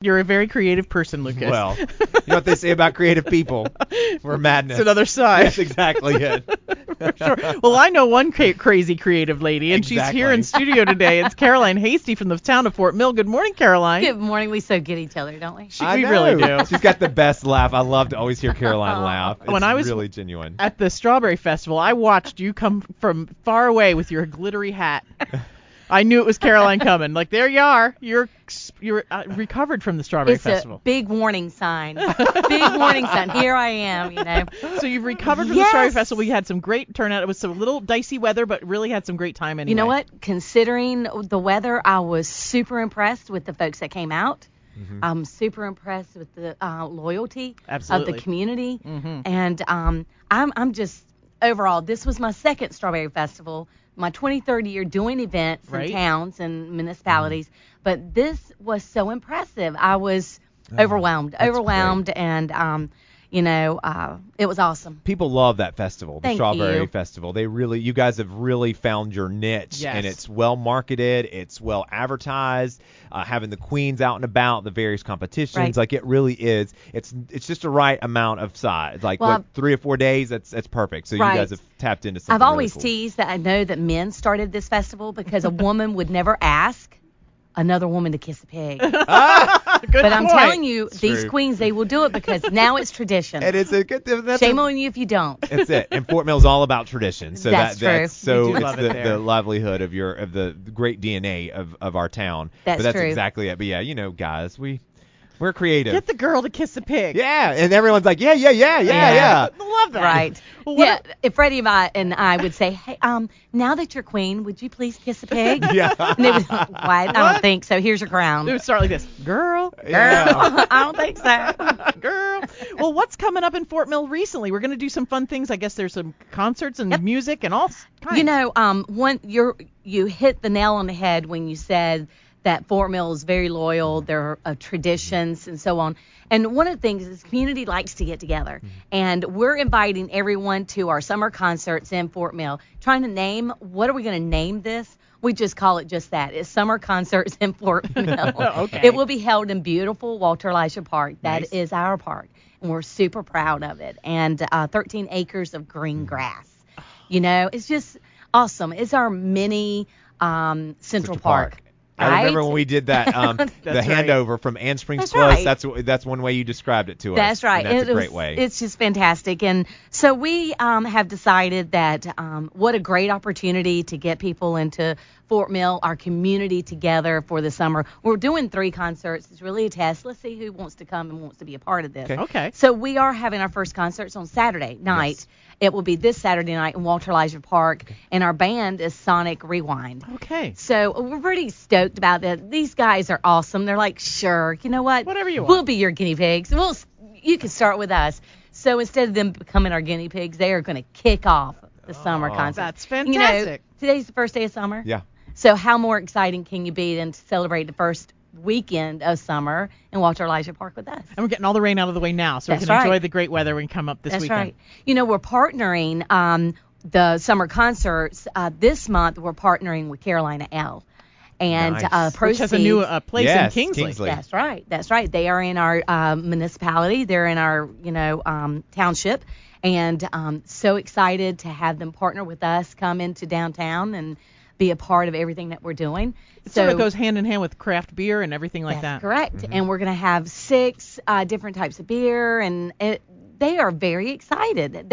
You're a very creative person, Lucas. Well, you know what they say about creative people? We're madness. It's another side. That's exactly it. For sure. Well, I know one crazy creative lady, and she's here in studio today. It's Caroline Hasty from the town of Fort Mill. Good morning, Caroline. Good morning. We so get each other, don't we? We really do. She's got the best laugh. I love to always hear Caroline laugh. It's When I was really genuine. At the Strawberry Festival, I watched you come from far away with your glittery hat. I knew it was Caroline coming. Like, there you are. You're recovered from the Strawberry Festival. It's a big warning sign. Big warning sign. Here I am, you know. So you've recovered from the Strawberry Festival. We had some great turnout. It was some little dicey weather, but really had some great time anyway. You know what? Considering the weather, I was super impressed with the folks that came out. Mm-hmm. I'm super impressed with the loyalty of the community. Mm-hmm. And I'm just, overall, this was my second Strawberry Festival. My 23rd year doing events in towns and municipalities, but this was so impressive. I was overwhelmed, great. And it was awesome. People love that festival, the Thank Strawberry you. Festival. You guys have really found your niche, and it's well marketed, it's well advertised. Having the queens out and about, the various competitions, like it really is. It's just the right amount of size. Like 3 or 4 days, that's perfect. So you guys have tapped into something. I've always really cool. teased that I know that men started this festival because a woman would never ask another woman to kiss a pig. But I'm telling you, these queens, they will do it because now it's tradition. And it's a good. Shame on you if you don't. That's it. And Fort Mill's all about tradition. So that's true. That's so it's the livelihood of the great DNA of our town. That's that's true. exactly it. But yeah, guys, we're creative. Get the girl to kiss a pig. Yeah, and everyone's like, yeah. I love that. Right. Well, if Freddie and I would say, hey, now that you're queen, would you please kiss a pig? Yeah. And they would, why? I don't think so. Here's your crown. It would start like this. Girl. I don't think so. Girl. Well, what's coming up in Fort Mill recently? We're going to do some fun things. I guess there's some concerts and music and all kinds. You hit the nail on the head when you said that Fort Mill is very loyal. There are traditions and so on. And one of the things is the community likes to get together. Mm-hmm. And we're inviting everyone to our summer concerts in Fort Mill, trying to name, what are we going to name this? We just call it just that. It's summer concerts in Fort Mill. Okay. It will be held in beautiful Walter Elijah Park. That is our park. And we're super proud of it. And 13 acres of green grass. It's just awesome. It's our mini Central Park. I remember when we did that, the handover from Ann Springs Plus. Right. That's one way you described it to us. That's right. And that's a great way. It's just fantastic. And so we have decided that what a great opportunity to get people into Fort Mill, our community together for the summer. We're doing 3 concerts. It's really a test. Let's see who wants to come and wants to be a part of this. Okay. So we are having our first concerts on Saturday night. Yes. It will be this Saturday night in Walter Elijah Park, and our band is Sonic Rewind. Okay. So we're pretty stoked about that. These guys are awesome. They're like, sure, you know what? Whatever you want. We'll be your guinea pigs. You can start with us. So instead of them becoming our guinea pigs, they are going to kick off the summer concert. That's fantastic. Today's the first day of summer. Yeah. So how more exciting can you be than to celebrate the first weekend of summer in Walter Elijah Park with us? And we're getting all the rain out of the way now, so we can enjoy the great weather when we come up this weekend. That's right. We're partnering the summer concerts. This month, we're partnering with Carolina L. And nice. Which has a new place in Kingsley. That's right. They are in our municipality. They're in our, township. And so excited to have them partner with us, come into downtown and be a part of everything that we're doing. It sort of goes hand in hand with craft beer and everything like that. That's correct. Mm-hmm. And we're going to have 6 different types of beer, and they are very excited.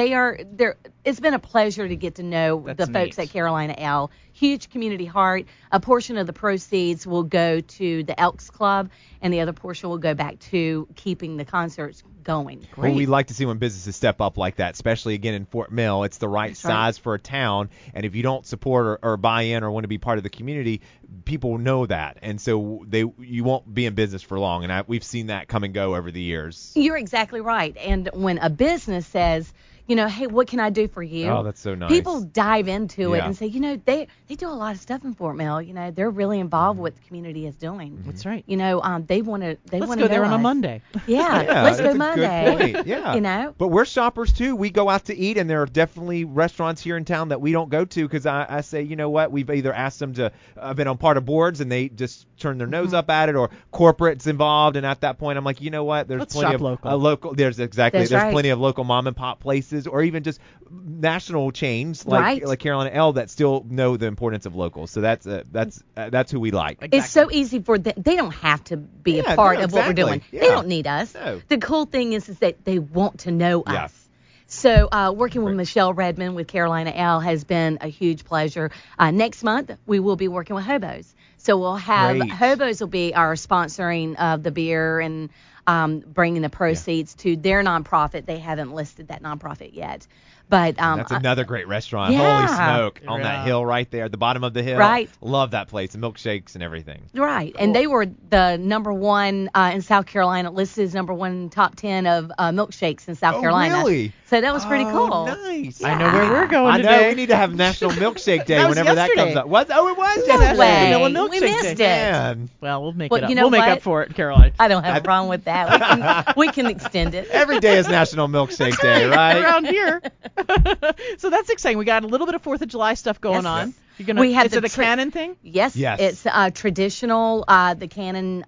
It's been a pleasure to get to know the folks at Carolina L. Huge community heart. A portion of the proceeds will go to the Elks Club, and the other portion will go back to keeping the concerts going. Well, we like to see when businesses step up like that, especially, again, in Fort Mill. It's the right size for a town, and if you don't support or buy in or want to be part of the community, people know that, and so you won't be in business for long, and we've seen that come and go over the years. You're exactly right. And when a business says, hey, what can I do for you? Oh, that's so nice. People dive into it and say, they do a lot of stuff in Fort Mill. They're really involved with what the community is doing. That's right. They want to. Let's go there on a Monday. Yeah, let's go Monday. Good point. Yeah. But we're shoppers too. We go out to eat, and there are definitely restaurants here in town that we don't go to because I say, you know what? We've either asked them to been on part of boards and they just turn their nose up at it, or corporate's involved, and at that point I'm like, you know what? There's plenty of local. There's plenty of local mom and pop places, or even just national chains like Carolina Elle that still know the importance of locals. So that's who we like. Exactly. It's so easy for them. They don't have to be a part of what we're doing. Yeah. They don't need us. No. The cool thing is that they want to know us. So working with Michelle Redmond with Carolina Elle has been a huge pleasure. Next month, we will be working with Hobos. So we'll have Hobos will be our sponsoring of the beer and bringing the proceeds to their nonprofit. They haven't listed that nonprofit yet. But that's another great restaurant. Holy smoke, on that hill right there, at the bottom of the hill. Right. Love that place, the milkshakes and everything. Right. Cool. And they were the number one in South Carolina, listed as number one in top 10 of milkshakes in South Carolina. Really? So that was pretty cool. Nice. Yeah. I know where we're going today. I know. We need to have National Milkshake Day whenever that comes up. What? Oh, it was yesterday. No way. We missed it. Man. Well, we'll make it up. We'll make up for it, Caroline. I don't have a problem with that. We can extend it. Every day is National Milkshake Day, right? Around here. So that's exciting. We got a little bit of 4th of July stuff going on. Is it a cannon thing? Yes. It's traditional, the cannon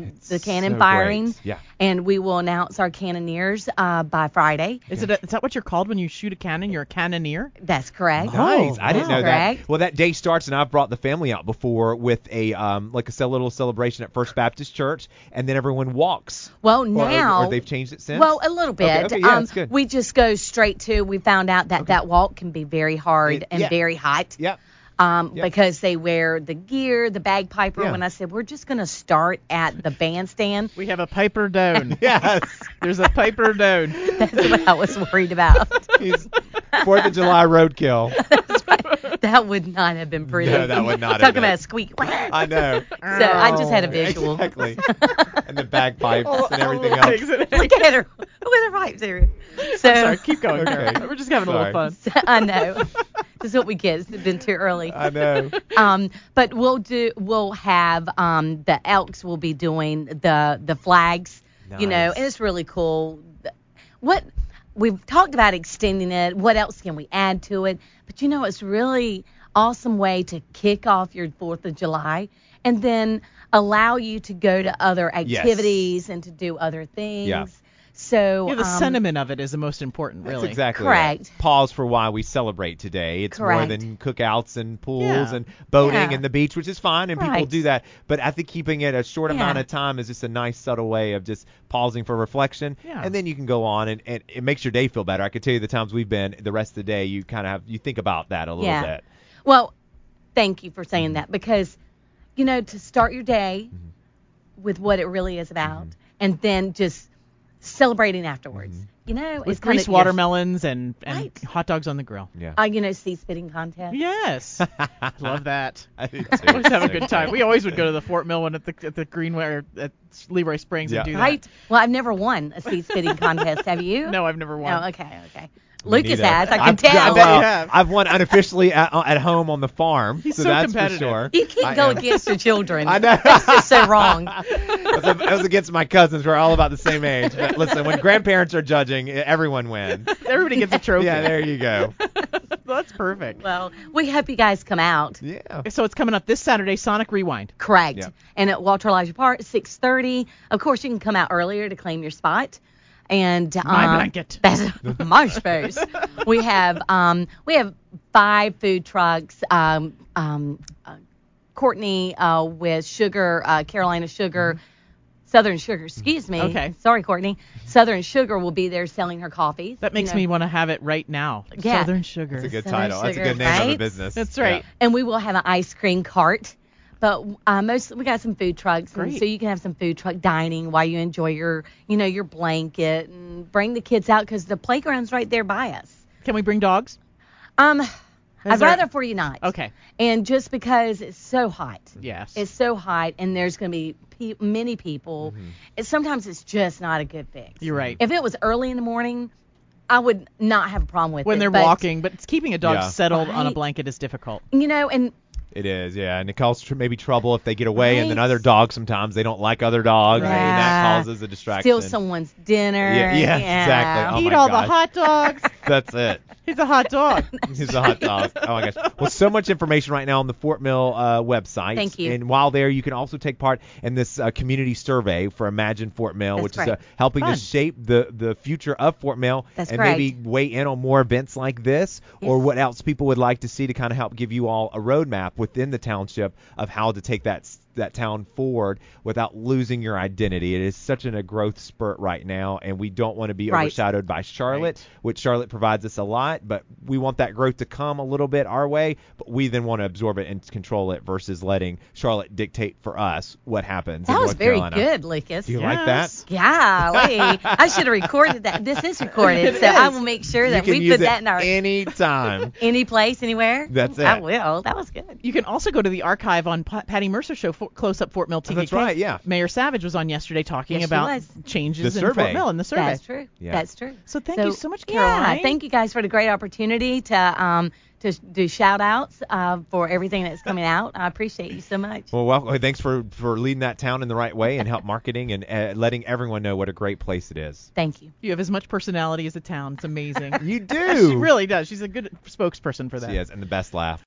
firing. Great. Yeah. And we will announce our cannoneers by Friday. Is that what you're called when you shoot a cannon? You're a cannoneer? That's correct. Nice. I didn't know that. Well, that day starts, and I've brought the family out before with a little celebration at First Baptist Church, and then everyone walks. Well, now. Or they've changed it since? Well, a little bit. Okay, yeah, that's good. We just go straight to. We found out that walk can be very hard and very hot. Yep. Because they wear the gear, the bagpiper. When I said we're just going to start at the bandstand. We have a piper down. Yes. There's a piper down. That's what I was worried about. 4th of July roadkill. That's right. That would not have been pretty. No, that would not have Talking been. about a squeak. I know. So I just had a visual. Exactly. And the bagpipes and everything else. Look at her. Look at her pipes there. So, I'm sorry. Keep going, Karen. We're just having a little fun. So, I know. This is what we get. It's been too early. I know. But we'll have the Elks will be doing the flags. Nice. And it's really cool. What we've talked about extending it. What else can we add to it? But it's really awesome way to kick off your 4th of July and then allow you to go to other activities and to do other things. Yeah. So the sentiment of it is the most important, really. That's exactly correct. Right. Pause for why we celebrate today. It's correct. more than cookouts and pools and boating and the beach, which is fine, and people do that. But I think keeping it a short amount of time is just a nice, subtle way of just pausing for reflection, and then you can go on, and it makes your day feel better. I can tell you the times we've been, the rest of the day, you kind of you think about that a little bit. Well, thank you for saying that, because to start your day with what it really is about, and then just celebrating afterwards. With greased watermelons and hot dogs on the grill. Yeah. Seed spitting contest. Yes. Love that. I do too. Always have a good time. We always would go to the Fort Mill one at the Greenway or at Leroy Springs and do that. Right. Well, I've never won a seed spitting contest. Have you? No, I've never won. Oh, okay. Lucas has. I can tell. I bet you have. I've won unofficially at home on the farm. He's so that's competitive. For sure. You can't go against your children. I know. That's just so wrong. It was against my cousins. We're all about the same age. But listen, when grandparents are judging, everyone wins. Everybody gets a trophy. Yeah, there you go. That's perfect. Well, we hope you guys come out. Yeah. So it's coming up this Saturday, Sonic Rewind. Correct. Yeah. And at Walter Elijah Park, 6:30. Of course, you can come out earlier to claim your spot. And my blanket. That's my space. We have 5 food trucks. Courtney with Sugar, Carolina Sugar, Southern Sugar. Excuse me. Okay. Sorry, Courtney. Southern Sugar will be there selling her coffees. That makes me want to have it right now. Yeah. Southern Sugar. That's a good Southern title. That's a Sugar, good name of a right? business. That's right. Yeah. And we will have an ice cream cart. But we got some food trucks, Great. so you can have some food truck dining while you enjoy your blanket and bring the kids out because the playground's right there by us. Can we bring dogs? I'd rather for you not. Okay. And just because it's so hot. Yes. It's so hot, and there's going to be many people. Sometimes it's just not a good fix. You're right. If it was early in the morning, I would not have a problem with when it. When they're walking, but it's keeping a dog settled right. on a blanket is difficult. And it is, yeah. And it causes maybe trouble if they get away, and then other dogs sometimes they don't like other dogs, and that causes a distraction. Steal someone's dinner. Yeah, exactly. Oh Eat all the hot dogs. That's it. He's a hot dog. He's a hot dog. Oh my gosh. Well, so much information right now on the Fort Mill website. Thank you. And while there, you can also take part in this community survey for Imagine Fort Mill, which is helping to shape the future of Fort Mill. That's and great. Maybe weigh in on more events like this, or what else people would like to see to kind of help give you all a roadmap within the township of how to take that town forward without losing your identity. It is such a growth spurt right now, and we don't want to be overshadowed by Charlotte, which Charlotte provides us a lot, but we want that growth to come a little bit our way, but we then want to absorb it and control it versus letting Charlotte dictate for us what happens in North Carolina. That was very good, Lucas. Do you like that? Yeah, I should have recorded that. This is recorded, so I will make sure that we put that in our anytime. Any place, anywhere. That's it. I will. That was good. You can also go to the archive on Patty Mercer Show, Close Up Fort Mill TKK. That's right, yeah. Mayor Savage was on yesterday talking about changes in Fort Mill in the survey. That's true. Yeah. That's true. So thank you so much, Caroline. Yeah, thank you guys for the great opportunity to do shout outs for everything that's coming out. I appreciate you so much. Well, thanks for leading that town in the right way and help marketing and letting everyone know what a great place it is. Thank you. You have as much personality as a town. It's amazing. You do. She really does. She's a good spokesperson for that. She is, and the best laugh.